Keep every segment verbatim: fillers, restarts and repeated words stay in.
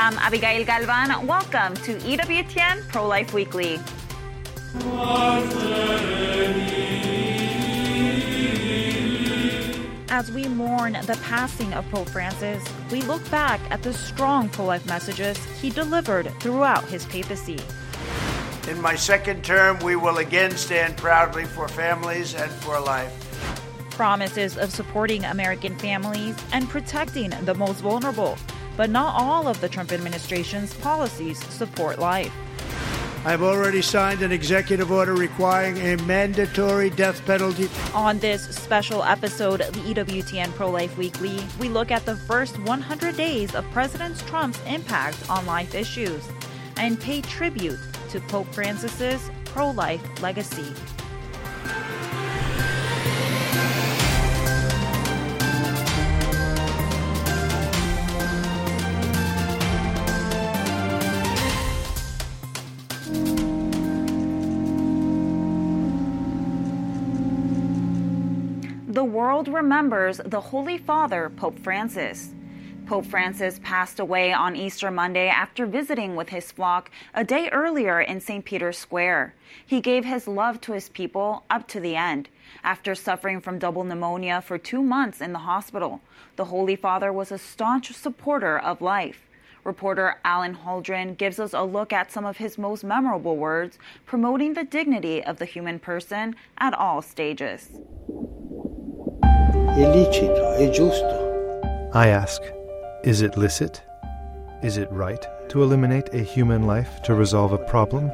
I'm Abigail Galvan. Welcome to E W T N Pro-Life Weekly. As we mourn the passing of Pope Francis, we look back at the strong pro-life messages he delivered throughout his papacy. In my second term, we will again stand proudly for families and for life. Promises of supporting American families and protecting the most vulnerable, but not all of the Trump administration's policies support life. I've already signed an executive order requiring a mandatory death penalty. On this special episode of E W T N Pro-Life Weekly, we look at the first one hundred days of President Trump's impact on life issues and pay tribute to Pope Francis's pro-life legacy. The world remembers the Holy Father, Pope Francis. Pope Francis passed away on Easter Monday after visiting with his flock a day earlier in Saint Peter's Square. He gave his love to his people up to the end. After suffering from double pneumonia for two months in the hospital, the Holy Father was a staunch supporter of life. Reporter Alan Holdren gives us a look at some of his most memorable words, promoting the dignity of the human person at all stages. È licito, è giusto. I ask, is it licit? Is it right to eliminate a human life to resolve a problem?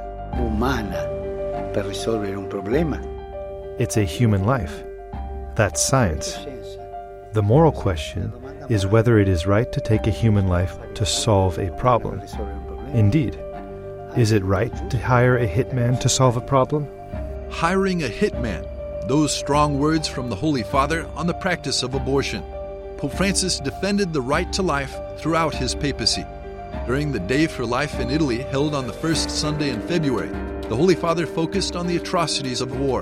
Umana per risolvere un problema. It's a human life. That's science. The moral question is whether it is right to take a human life to solve a problem. Indeed. Is it right to hire a hitman to solve a problem? Hiring a hitman. Those strong words from the Holy Father on the practice of abortion. Pope Francis defended the right to life throughout his papacy. During the Day for Life in Italy, held on the first Sunday in February, the Holy Father focused on the atrocities of war.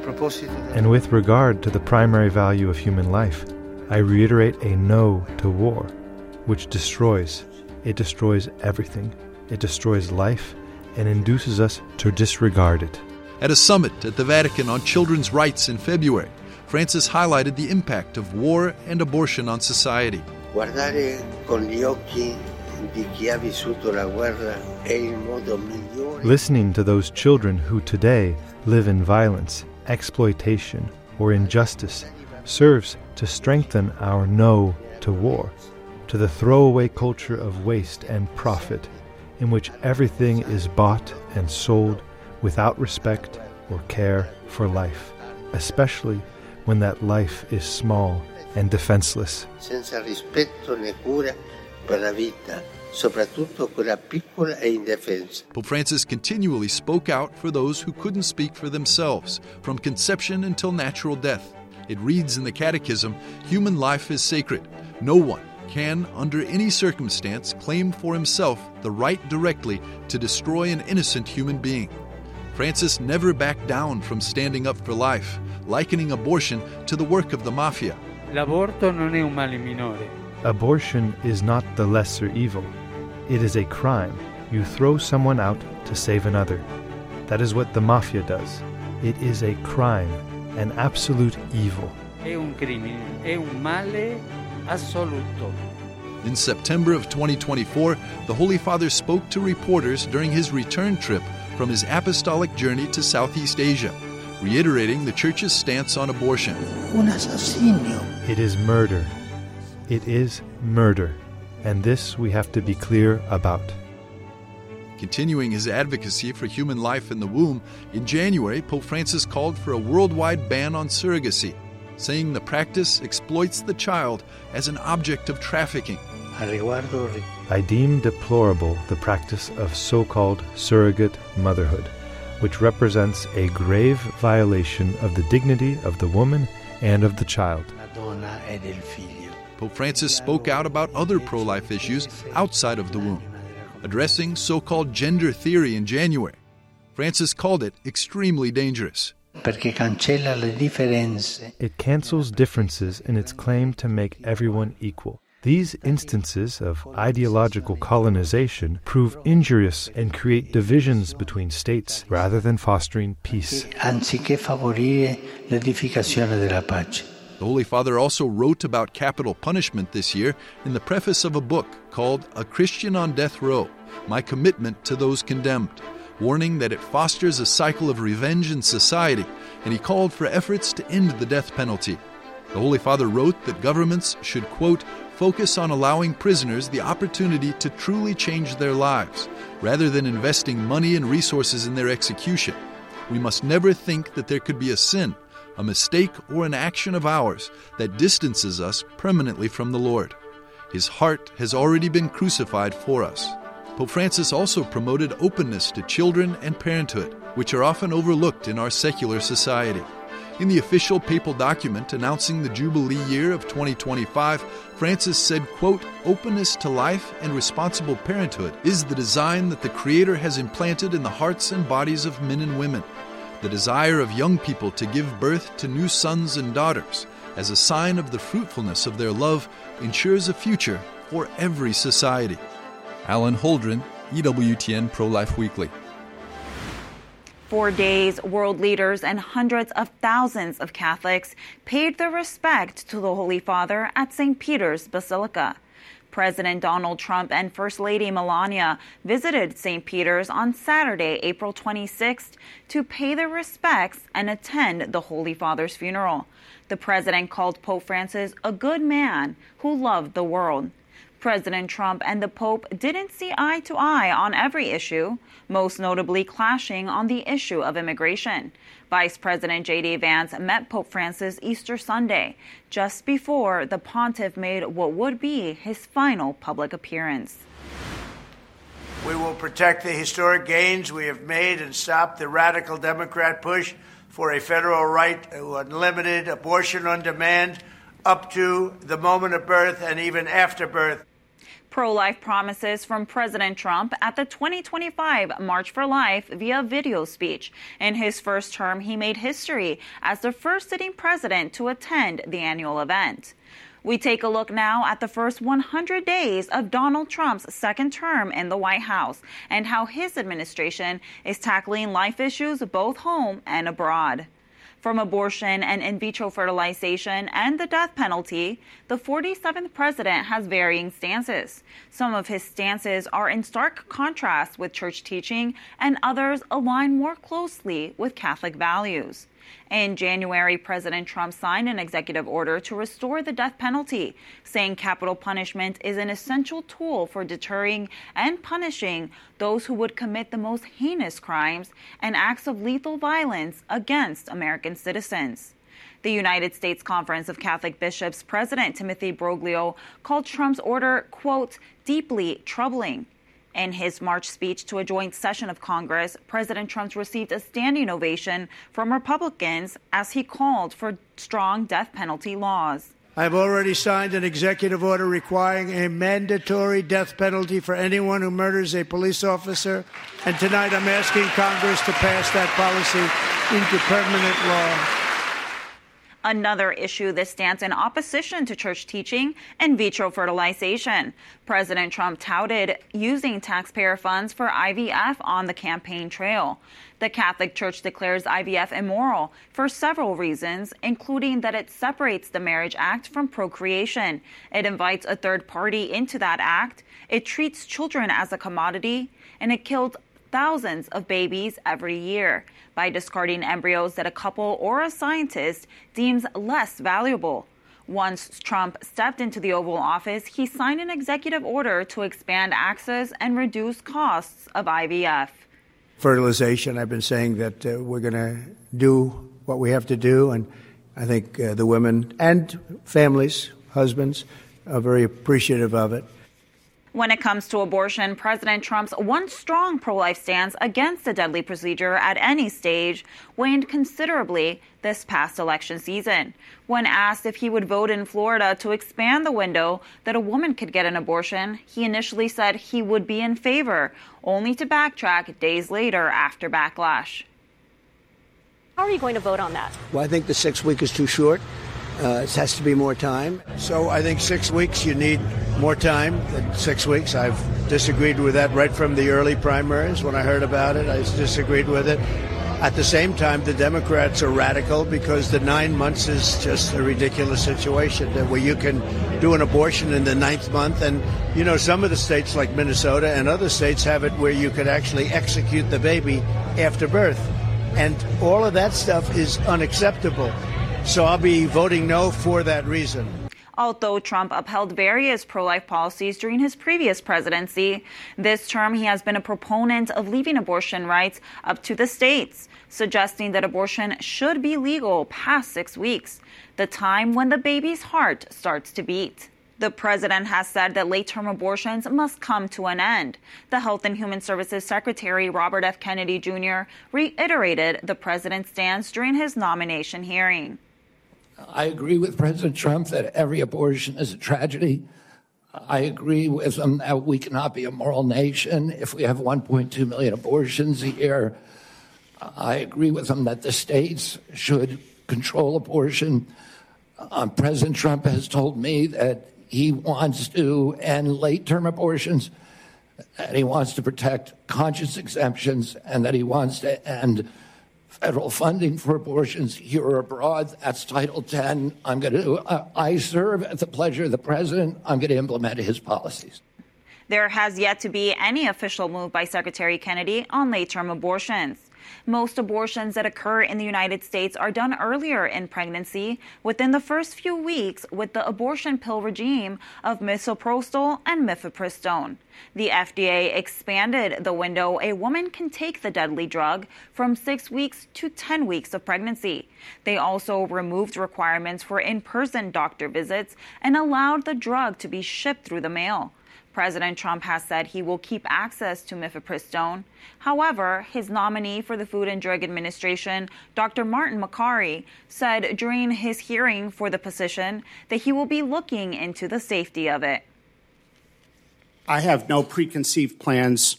And with regard to the primary value of human life, I reiterate a no to war, which destroys. It destroys everything. It destroys life and induces us to disregard it. At a summit at the Vatican on children's rights in February, Francis highlighted the impact of war and abortion on society. Guardare con gli occhi di chi ha vissuto la guerra è il modo migliore. Listening to those children who today live in violence, exploitation, or injustice serves to strengthen our no to war, to the throwaway culture of waste and profit, in which everything is bought and sold without respect or care for life, especially when that life is small and defenseless. Senza rispetto né cura per la vita, soprattutto quella piccola e indefensa. Pope Francis continually spoke out for those who couldn't speak for themselves, from conception until natural death. It reads in the Catechism, human life is sacred. No one can, under any circumstance, claim for himself the right directly to destroy an innocent human being. Francis never backed down from standing up for life, likening abortion to the work of the mafia. L'aborto non è un male minore. Abortion is not the lesser evil. It is a crime. You throw someone out to save another. That is what the mafia does. It is a crime, an absolute evil. È un crimine, è un male assoluto. In September of twenty twenty-four, the Holy Father spoke to reporters during his return trip from his apostolic journey to Southeast Asia, reiterating the Church's stance on abortion. Un assassinio. It is murder. It is murder. And this we have to be clear about. Continuing his advocacy for human life in the womb, in January, Pope Francis called for a worldwide ban on surrogacy, saying the practice exploits the child as an object of trafficking. I deem deplorable the practice of so-called surrogate motherhood, which represents a grave violation of the dignity of the woman and of the child. Pope Francis spoke out about other pro-life issues outside of the womb, addressing so-called gender theory in January. Francis called it extremely dangerous. Perché cancella le differenze. It cancels differences in its claim to make everyone equal. These instances of ideological colonization prove injurious and create divisions between states rather than fostering peace. Anziché favorire l'edificazione della pace. The Holy Father also wrote about capital punishment this year in the preface of a book called A Christian on Death Row, My Commitment to Those Condemned, warning that it fosters a cycle of revenge in society, and he called for efforts to end the death penalty. The Holy Father wrote that governments should, quote, focus on allowing prisoners the opportunity to truly change their lives, rather than investing money and resources in their execution. We must never think that there could be a sin, a mistake, or an action of ours that distances us permanently from the Lord. His heart has already been crucified for us. Pope Francis also promoted openness to children and parenthood, which are often overlooked in our secular society. In the official papal document announcing the Jubilee year of twenty twenty-five, Francis said, quote, openness to life and responsible parenthood is the design that the Creator has implanted in the hearts and bodies of men and women. The desire of young people to give birth to new sons and daughters, as a sign of the fruitfulness of their love, ensures a future for every society. Alan Holdren, E W T N Pro-Life Weekly. For days, world leaders and hundreds of thousands of Catholics paid their respect to the Holy Father at Saint Peter's Basilica. President Donald Trump and First Lady Melania visited Saint Peter's on Saturday, April twenty-sixth, to pay their respects and attend the Holy Father's funeral. The president called Pope Francis a good man who loved the world. President Trump and the Pope didn't see eye to eye on every issue, most notably clashing on the issue of immigration. Vice President J D Vance met Pope Francis Easter Sunday, just before the pontiff made what would be his final public appearance. We will protect the historic gains we have made and stop the radical Democrat push for a federal right to unlimited abortion on demand up to the moment of birth and even after birth. Pro-life promises from President Trump at the twenty twenty-five March for Life via video speech. In his first term, he made history as the first sitting president to attend the annual event. We take a look now at the first one hundred days of Donald Trump's second term in the White House and how his administration is tackling life issues both home and abroad. From abortion and in vitro fertilization and the death penalty, the forty-seventh president has varying stances. Some of his stances are in stark contrast with church teaching, and others align more closely with Catholic values. In January, President Trump signed an executive order to restore the death penalty, saying capital punishment is an essential tool for deterring and punishing those who would commit the most heinous crimes and acts of lethal violence against American citizens. The United States Conference of Catholic Bishops President Timothy Broglio called Trump's order, quote, deeply troubling. In his March speech to a joint session of Congress, President Trump received a standing ovation from Republicans as he called for strong death penalty laws. I've already signed an executive order requiring a mandatory death penalty for anyone who murders a police officer, and tonight I'm asking Congress to pass that policy into permanent law. Another issue that stands in opposition to church teaching, in vitro fertilization. President Trump touted using taxpayer funds for I V F on the campaign trail. The Catholic Church declares I V F immoral for several reasons, including that it separates the Marriage Act from procreation. It invites a third party into that act. It treats children as a commodity, and it kills thousands of babies every year by discarding embryos that a couple or a scientist deems less valuable. Once Trump stepped into the Oval Office, he signed an executive order to expand access and reduce costs of I V F. Fertilization, I've been saying that uh, we're going to do what we have to do, and I think uh, the women and families, husbands, are very appreciative of it. When it comes to abortion, President Trump's once strong pro-life stance against the deadly procedure at any stage waned considerably this past election season. When asked if he would vote in Florida to expand the window that a woman could get an abortion, he initially said he would be in favor, only to backtrack days later after backlash. How are you going to vote on that? Well, I think the six week is too short. Uh, it has to be more time. So I think six weeks, you need more time than six weeks. I've disagreed with that right from the early primaries. When I heard about it, I disagreed with it. At the same time, the Democrats are radical because the nine months is just a ridiculous situation where you can do an abortion in the ninth month. And, you know, some of the states like Minnesota and other states have it where you could actually execute the baby after birth. And all of that stuff is unacceptable. So I'll be voting no for that reason. Although Trump upheld various pro-life policies during his previous presidency, this term he has been a proponent of leaving abortion rights up to the states, suggesting that abortion should be legal past six weeks, the time when the baby's heart starts to beat. The president has said that late-term abortions must come to an end. The Health and Human Services Secretary Robert F. Kennedy Junior reiterated the president's stance during his nomination hearing. I agree with President Trump that every abortion is a tragedy. I agree with him that we cannot be a moral nation if we have one point two million abortions a year. I agree with him that the states should control abortion. Um, President Trump has told me that he wants to end late-term abortions, that he wants to protect conscience exemptions, and that he wants to end federal funding for abortions here or abroad. That's Title ten. I'm going to. Uh, I serve at the pleasure of the president. I'm going to implement his policies. There has yet to be any official move by Secretary Kennedy on late-term abortions. Most abortions that occur in the United States are done earlier in pregnancy, within the first few weeks, with the abortion pill regime of misoprostol and mifepristone. The F D A expanded the window a woman can take the deadly drug from six weeks to ten weeks of pregnancy. They also removed requirements for in-person doctor visits and allowed the drug to be shipped through the mail. President Trump has said he will keep access to mifepristone. However, his nominee for the Food and Drug Administration, Doctor Martin Makary, said during his hearing for the position that he will be looking into the safety of it. I have no preconceived plans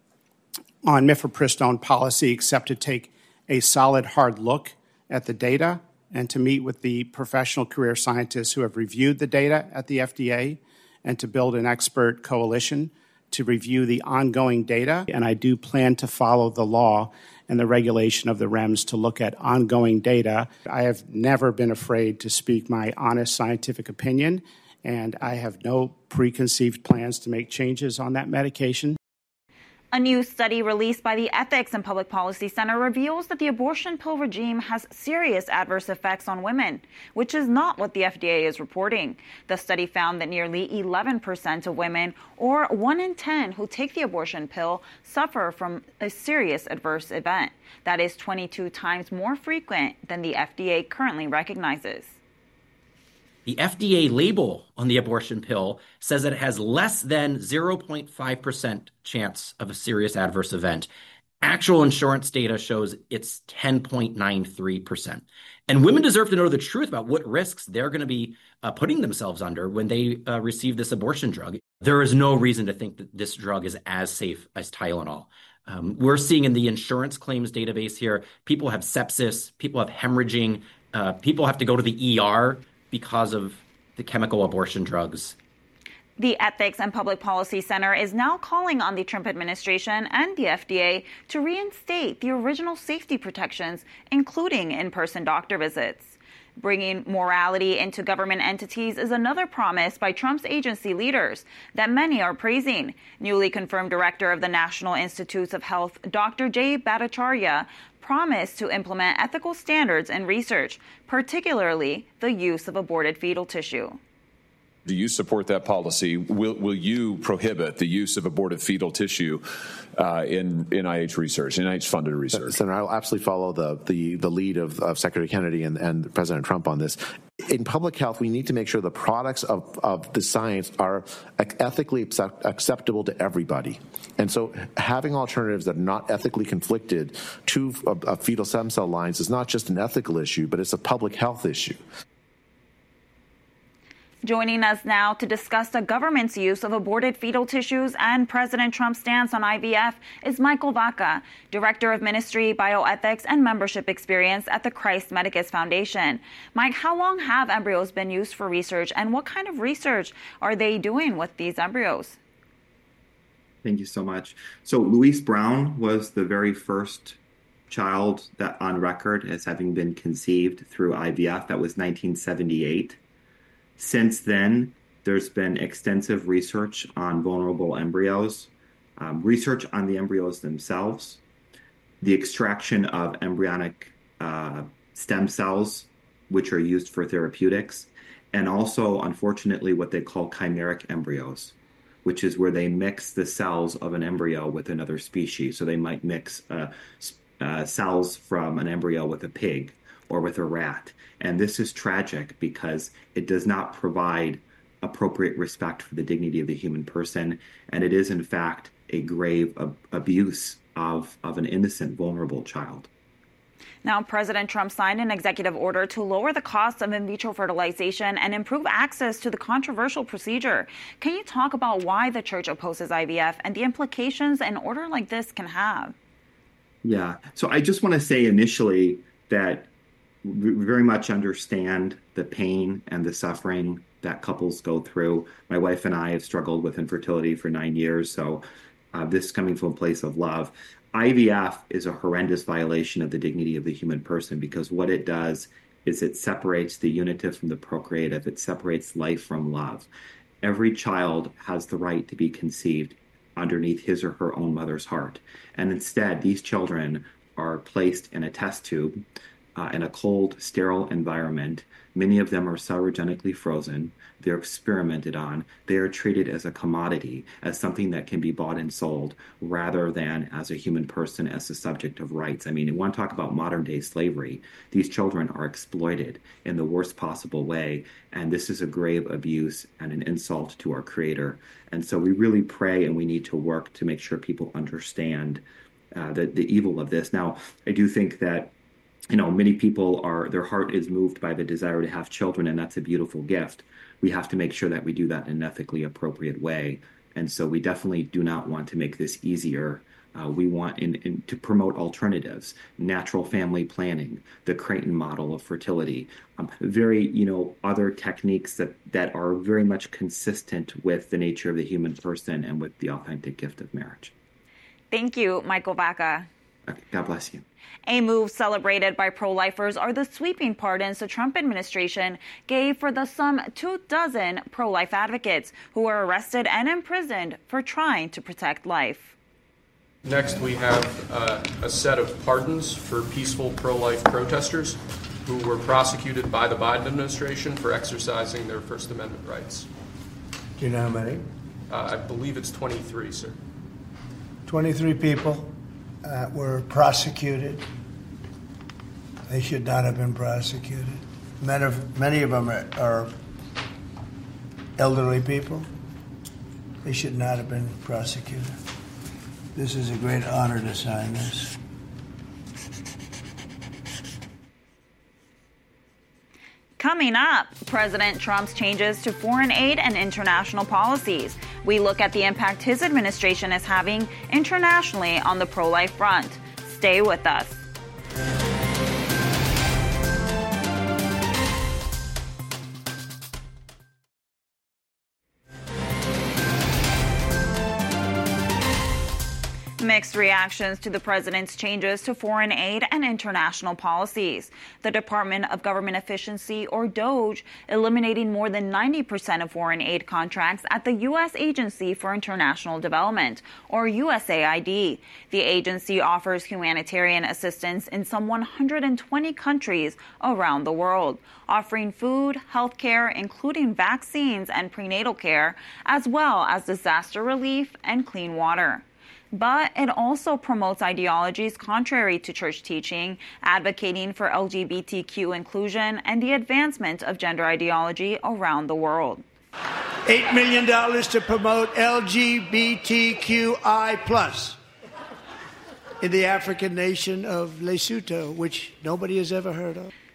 on mifepristone policy except to take a solid, hard look at the data and to meet with the professional career scientists who have reviewed the data at the F D A and to build an expert coalition to review the ongoing data. And I do plan to follow the law and the regulation of the R E M S to look at ongoing data. I have never been afraid to speak my honest scientific opinion, and I have no preconceived plans to make changes on that medication. A new study released by the Ethics and Public Policy Center reveals that the abortion pill regime has serious adverse effects on women, which is not what the F D A is reporting. The study found that nearly eleven percent of women, or one in ten who take the abortion pill, suffer from a serious adverse event. That is twenty-two times more frequent than the F D A currently recognizes. The F D A label on the abortion pill says that it has less than zero point five percent chance of a serious adverse event. Actual insurance data shows it's ten point nine three percent. And women deserve to know the truth about what risks they're going to be uh, putting themselves under when they uh, receive this abortion drug. There is no reason to think that this drug is as safe as Tylenol. Um, we're seeing in the insurance claims database here, people have sepsis, people have hemorrhaging, uh, people have to go to the E R because of the chemical abortion drugs. The Ethics and Public Policy Center is now calling on the Trump administration and the F D A to reinstate the original safety protections, including in-person doctor visits. Bringing morality into government entities is another promise by Trump's agency leaders that many are praising. Newly confirmed director of the National Institutes of Health, Doctor Jay Bhattacharya, promised to implement ethical standards in research, particularly the use of aborted fetal tissue. Do you support that policy? Will, will you prohibit the use of aborted fetal tissue uh, in N I H research, N I H-funded research? Senator, I'll absolutely follow the the, the lead of, of Secretary Kennedy and, and President Trump on this. In public health, we need to make sure the products of, of the science are ethically acceptable to everybody. And so having alternatives that are not ethically conflicted to uh, uh, fetal stem cell lines is not just an ethical issue, but it's a public health issue. Joining us now to discuss the government's use of aborted fetal tissues and President Trump's stance on I V F is Michael Vaca, Director of Ministry, Bioethics, and Membership Experience at the Christ Medicus Foundation. Mike, how long have embryos been used for research, and what kind of research are they doing with these embryos? Thank you so much. So Louise Brown was the very first child that on record as having been conceived through I V F. That was nineteen seventy-eight. Since then, there's been extensive research on vulnerable embryos, um, research on the embryos themselves, the extraction of embryonic uh, stem cells, which are used for therapeutics, and also, unfortunately, what they call chimeric embryos, which is where they mix the cells of an embryo with another species. So they might mix uh, uh, cells from an embryo with a pig or with a rat. And this is tragic because it does not provide appropriate respect for the dignity of the human person. And it is, in fact, a grave ab- abuse of, of an innocent, vulnerable child. Now, President Trump signed an executive order to lower the cost of in vitro fertilization and improve access to the controversial procedure. Can you talk about why the church opposes I V F and the implications an order like this can have? Yeah. So I just want to say initially that we very much understand the pain and the suffering that couples go through. My wife and I have struggled with infertility for nine years, so uh, this is coming from a place of love. I V F is a horrendous violation of the dignity of the human person because what it does is it separates the unitive from the procreative. It separates life from love. Every child has the right to be conceived underneath his or her own mother's heart. And instead, these children are placed in a test tube Uh, in a cold, sterile environment. Many of them are cyanogenically frozen. They're experimented on. They are treated as a commodity, as something that can be bought and sold, rather than as a human person, as the subject of rights. I mean, you want to talk about modern-day slavery. These children are exploited in the worst possible way, and this is a grave abuse and an insult to our Creator. And so we really pray and we need to work to make sure people understand uh, the, the evil of this. Now, I do think that You know, many people are, their heart is moved by the desire to have children, and that's a beautiful gift. We have to make sure that we do that in an ethically appropriate way. And so we definitely do not want to make this easier. Uh, we want in, in, to promote alternatives, natural family planning, the Creighton model of fertility, um, very, you know, other techniques that, that are very much consistent with the nature of the human person and with the authentic gift of marriage. Thank you, Michael Vaca. Okay, God bless you. A move celebrated by pro-lifers are the sweeping pardons the Trump administration gave for the some two dozen pro-life advocates who were arrested and imprisoned for trying to protect life. Next, we have uh, a set of pardons for peaceful pro-life protesters who were prosecuted by the Biden administration for exercising their First Amendment rights. Do you know how many? Uh, I believe it's twenty-three, sir. twenty-three people. Uh, were prosecuted. They should not have been prosecuted. Many of, many of them are, are elderly people. They should not have been prosecuted. This is a great honor to sign this. Coming up, President Trump's changes to foreign aid and international policies. We look at the impact his administration is having internationally on the pro-life front. Stay with us. Mixed reactions to the president's changes to foreign aid and international policies. The Department of Government Efficiency, or DOGE, eliminating more than ninety percent of foreign aid contracts at the U S Agency for International Development, or U S A I D. The agency offers humanitarian assistance in some one hundred twenty countries around the world, offering food, health care, including vaccines and prenatal care, as well as disaster relief and clean water. But it also promotes ideologies contrary to church teaching, advocating for L G B T Q inclusion and the advancement of gender ideology around the world. Eight million dollars to promote L G B T Q I plus in the African nation of Lesotho, which nobody has ever heard of.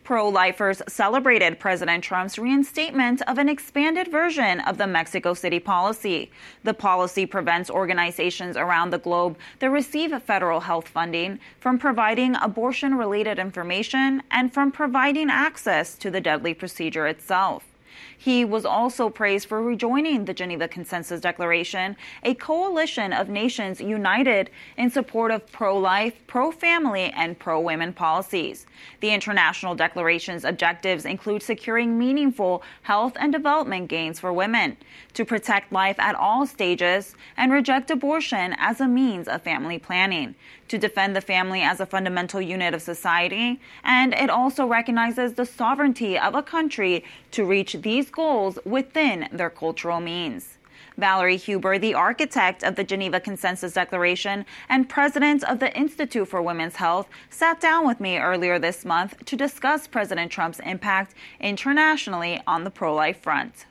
Pro-lifers celebrated President Trump's reinstatement of an expanded version of the Mexico City policy. The policy prevents organizations around the globe that receive federal health funding from providing abortion-related information and from providing access to the deadly procedure itself. He was also praised for rejoining the Geneva Consensus Declaration, a coalition of nations united in support of pro-life, pro-family, and pro-women policies. The international declaration's objectives include securing meaningful health and development gains for women, to protect life at all stages, and reject abortion as a means of family planning, to defend the family as a fundamental unit of society, and it also recognizes the sovereignty of a country to reach these goals within their cultural means. Valerie Huber, the architect of the Geneva Consensus Declaration and president of the Institute for Women's Health, sat down with me earlier this month to discuss President Trump's impact internationally on the pro-life front.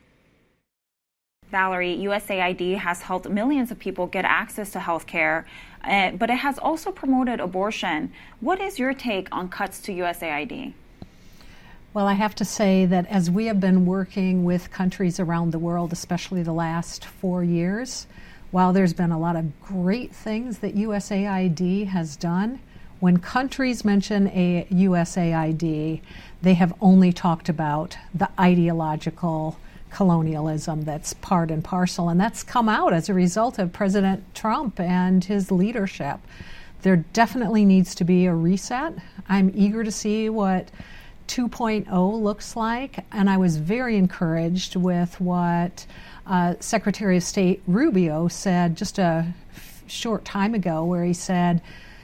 Valerie, U S A I D has helped millions of people get access to health care, uh, but it has also promoted abortion. What is your take on cuts to U S A I D? Well, I have to say that as we have been working with countries around the world, especially the last four years, while there's been a lot of great things that U S A I D has done, when countries mention a U S A I D, they have only talked about the ideological colonialism that's part and parcel, and that's come out as a result of President Trump and his leadership. There definitely needs to be a reset. I'm eager to see what two point oh looks like, and I was very encouraged with what uh, Secretary of State Rubio said just a f- short time ago, where he said,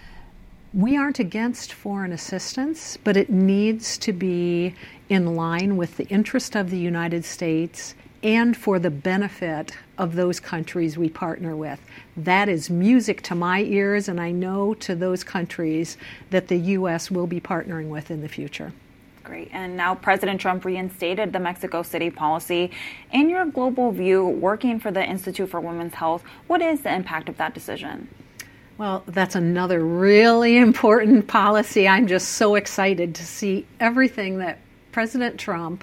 we aren't against foreign assistance, but it needs to be in line with the interest of the United States and for the benefit of those countries we partner with. That is music to my ears, and I know to those countries that the U S will be partnering with in the future. Great. And now President Trump reinstated the Mexico City policy. In your global view, working for the Institute for Women's Health, what is the impact of that decision? Well, that's another really important policy. I'm just so excited to see everything that President Trump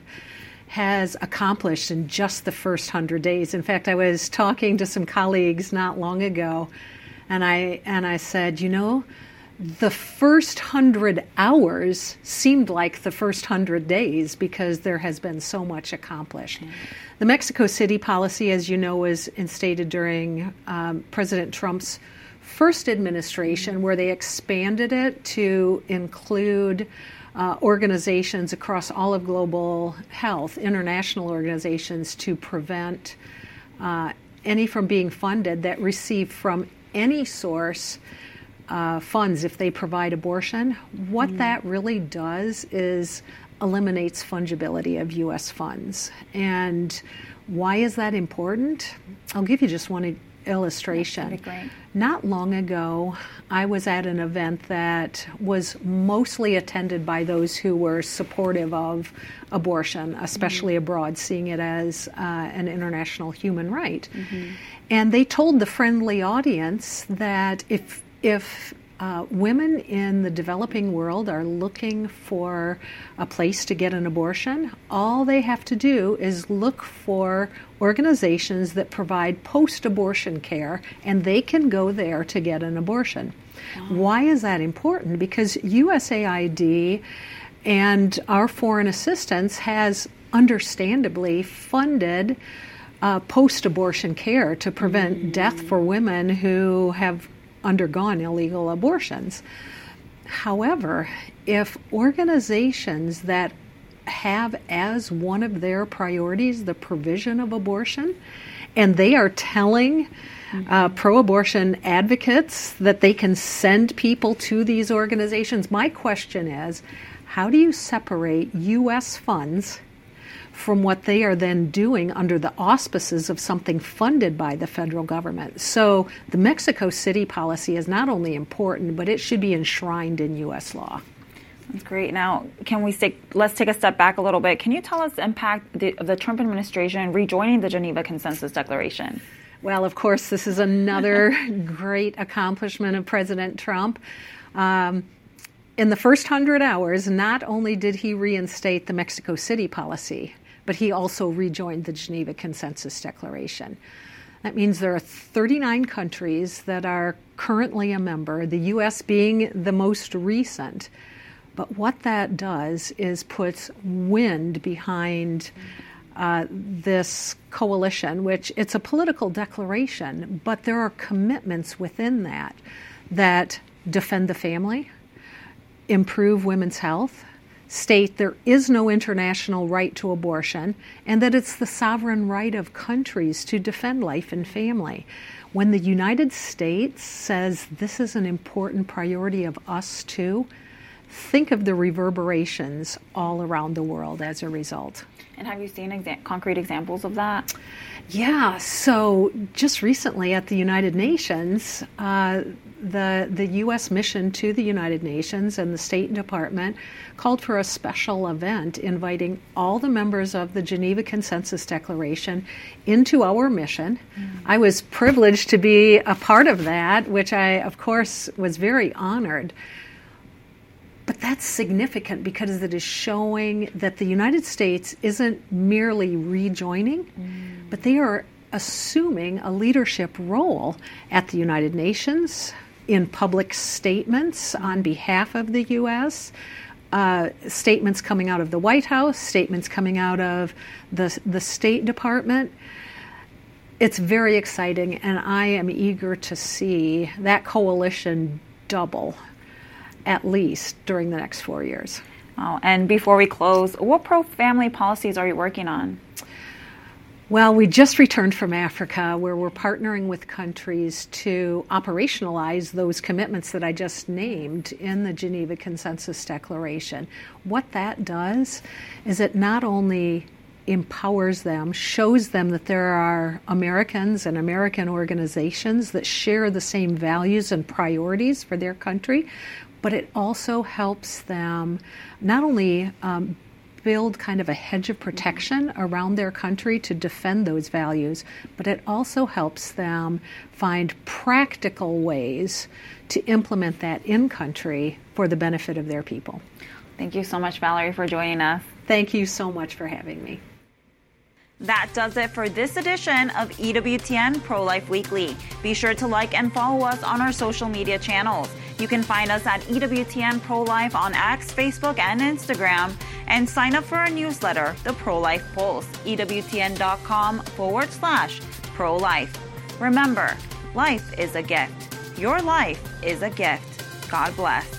has accomplished in just the first hundred days. In fact, I was talking to some colleagues not long ago, and I and I said, you know, the first hundred hours seemed like the first hundred days because there has been so much accomplished. Mm-hmm. The Mexico City policy, as you know, was instated during um, President Trump's first administration, where they expanded it to include uh, organizations across all of global health, international organizations, to prevent uh, any from being funded that receive from any source uh, funds if they provide abortion. What mm-hmm. that really does is eliminates fungibility of U S funds. And why is that important? I'll give you just one illustration. That'd be great. Not long ago, I was at an event that was mostly attended by those who were supportive of abortion, especially mm-hmm. abroad, seeing it as uh, an international human right. Mm-hmm. And they told the friendly audience that if if Uh, women in the developing world are looking for a place to get an abortion, all they have to do is look for organizations that provide post-abortion care, and they can go there to get an abortion. Oh. Why is that important? Because U S A I D and our foreign assistance has understandably funded uh, post-abortion care to prevent mm. death for women who have undergone illegal abortions. However, if organizations that have as one of their priorities the provision of abortion, and they are telling mm-hmm. uh, pro-abortion advocates that they can send people to these organizations, my question is, how do you separate U S funds from what they are then doing under the auspices of something funded by the federal government? So the Mexico City policy is not only important, but it should be enshrined in U S law. That's great. Now, can we take, let's take a step back a little bit. Can you tell us the impact of the Trump administration rejoining the Geneva Consensus Declaration? Well, of course, this is another great accomplishment of President Trump. Um, in the first hundred hours, not only did he reinstate the Mexico City policy, but he also rejoined the Geneva Consensus Declaration. That means there are thirty-nine countries that are currently a member, the U S being the most recent. But what that does is puts wind behind uh, this coalition, which it's a political declaration, but there are commitments within that that defend the family, improve women's health, state there is no international right to abortion, and that it's the sovereign right of countries to defend life and family. When the United States says this is an important priority of us too, think of the reverberations all around the world as a result. And have you seen exa- concrete examples of that? Yeah, so just recently at the United Nations, uh, the the U S mission to the United Nations and the State Department called for a special event inviting all the members of the Geneva Consensus Declaration into our mission. Mm-hmm. I was privileged to be a part of that, which I, of course, was very honored. But that's significant because it is showing that the United States isn't merely rejoining, mm. but they are assuming a leadership role at the United Nations, in public statements on behalf of the U S, uh, statements coming out of the White House, statements coming out of the, the State Department. It's very exciting, and I am eager to see that coalition double at least during the next four years. Oh, and before we close, what pro-family policies are you working on? Well, we just returned from Africa, where we're partnering with countries to operationalize those commitments that I just named in the Geneva Consensus Declaration. What that does is it not only empowers them, shows them that there are Americans and American organizations that share the same values and priorities for their country, but it also helps them not only um, build kind of a hedge of protection around their country to defend those values, but it also helps them find practical ways to implement that in country for the benefit of their people. Thank you so much, Valerie, for joining us. Thank you so much for having me. That does it for this edition of E W T N Pro-Life Weekly. Be sure to like and follow us on our social media channels. You can find us at E W T N Pro-Life on X, Facebook, and Instagram. And sign up for our newsletter, The Pro-Life Pulse, EWTN.com forward slash pro-life. Remember, life is a gift. Your life is a gift. God bless.